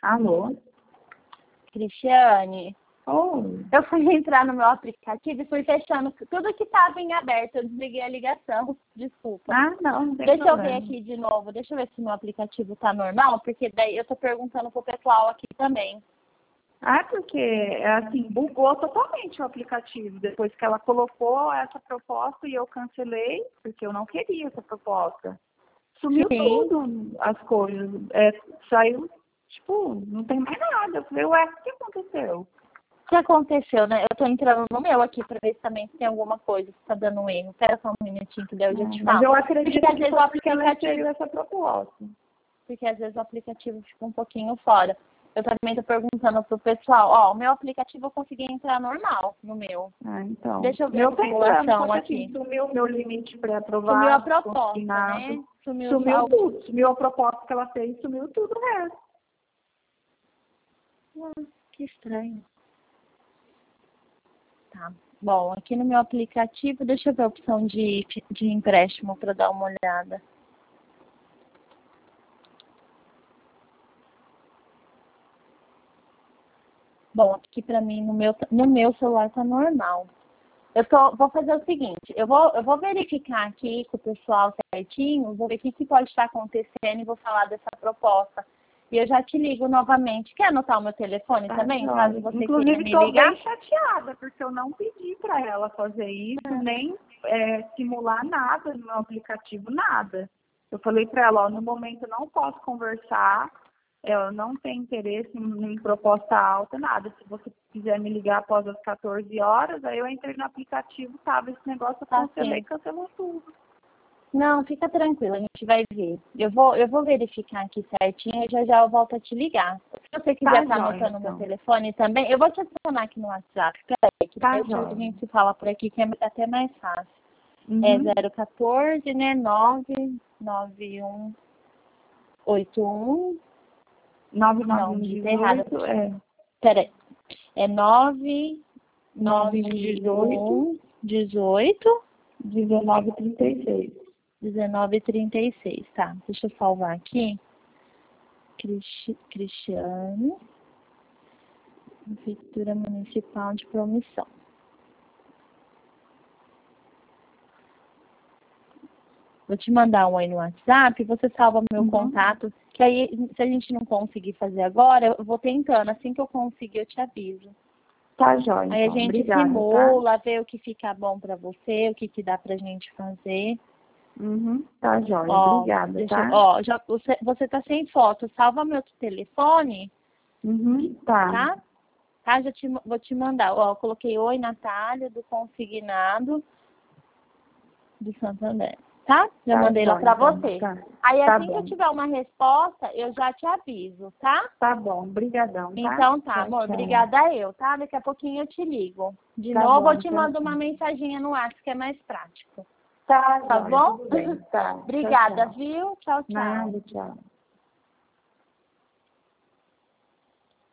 Alô? Cristiane, Oh, eu fui entrar no meu aplicativo e fui fechando tudo que estava em aberto. Eu desliguei a ligação, desculpa. não tem Deixa eu problema. ver aqui de novo, deixa eu ver se meu aplicativo tá normal, porque daí eu tô perguntando pro pessoal aqui também. Porque, assim, bugou totalmente o aplicativo. Depois que ela colocou essa proposta e eu cancelei, porque eu não queria essa proposta. Sumiu Sim. tudo, as coisas. Saiu, tipo, não tem mais nada. Eu falei, ué, o que aconteceu? O que aconteceu, né? Eu tô entrando no meu aqui pra ver se também tem alguma coisa que tá dando um erro. Espera só um minutinho que daí eu já te Mas falo. eu acredito Porque às que vezes o foi porque ela aplicativo, recebeu essa proposta. porque às vezes o aplicativo fica um pouquinho fora. Eu também tô perguntando pro pessoal, ó, o meu aplicativo eu consegui entrar normal no meu. Então. Deixa eu ver Meu a tá entrando, só simulação que aqui. assim, sumiu meu limite Sumiu a pré-aprovado, proposta, consignado. né? Sumiu tudo. Sumiu a proposta que ela fez, sumiu tudo o resto. Que estranho. Tá. Bom, aqui no meu aplicativo, deixa eu ver a opção de empréstimo para dar uma olhada. Bom, aqui para mim no meu celular tá normal. Vou fazer o seguinte, eu vou verificar aqui com o pessoal certinho, vou ver o que pode estar acontecendo e vou falar dessa proposta. E eu já te ligo novamente. Quer anotar o meu telefone também, caso você Inclusive, queira me estou ligar? bem chateada, porque eu não pedi para ela fazer isso, nem simular nada no meu aplicativo, nada. Eu falei para ela, ó, no momento eu não posso conversar, eu não tenho interesse em proposta alta, nada. Se você quiser me ligar após as 14 horas, aí eu entrei no aplicativo, tava esse negócio, eu cancelei, cancelou tudo. Não, fica tranquila, a gente vai ver. Eu vou verificar aqui certinho e já eu volto a te ligar. Se você quiser estar anotando o meu telefone também, eu vou te adicionar aqui no WhatsApp. Peraí, que a gente se fala por aqui que é até mais fácil. É 014, né? 99181. Não, digita errado. Peraí. É 99118 1936. 1936, tá. Deixa eu salvar aqui. Cristiane, Prefeitura Municipal de Promissão. Vou te mandar um aí no WhatsApp, você salva meu contato, que aí, se a gente não conseguir fazer agora, eu vou tentando. Assim que eu conseguir, eu te aviso. Tá jóia, Aí a então. gente Obrigada, simula, vê o que fica bom pra você, o que dá pra gente fazer. Tá jóia, obrigada, tá? Você tá sem foto, salva meu telefone, Tá. Tá? Vou te mandar. Ó, coloquei oi, Natália, do Consignado do Santander. Tá? Já mandei lá pra você. Tá. Aí assim que eu tiver uma resposta, eu já te aviso, tá? Tá bom, brigadão, tá? Então tá, amor. Obrigada eu, tá? Daqui a pouquinho eu te ligo. De Tá novo, bom, eu te mando uma mensaginha no WhatsApp, que é mais prático. Tá Tá bom? Tudo bem, tá. Obrigada, Tchau. viu? Tchau, tchau. Nada, tchau.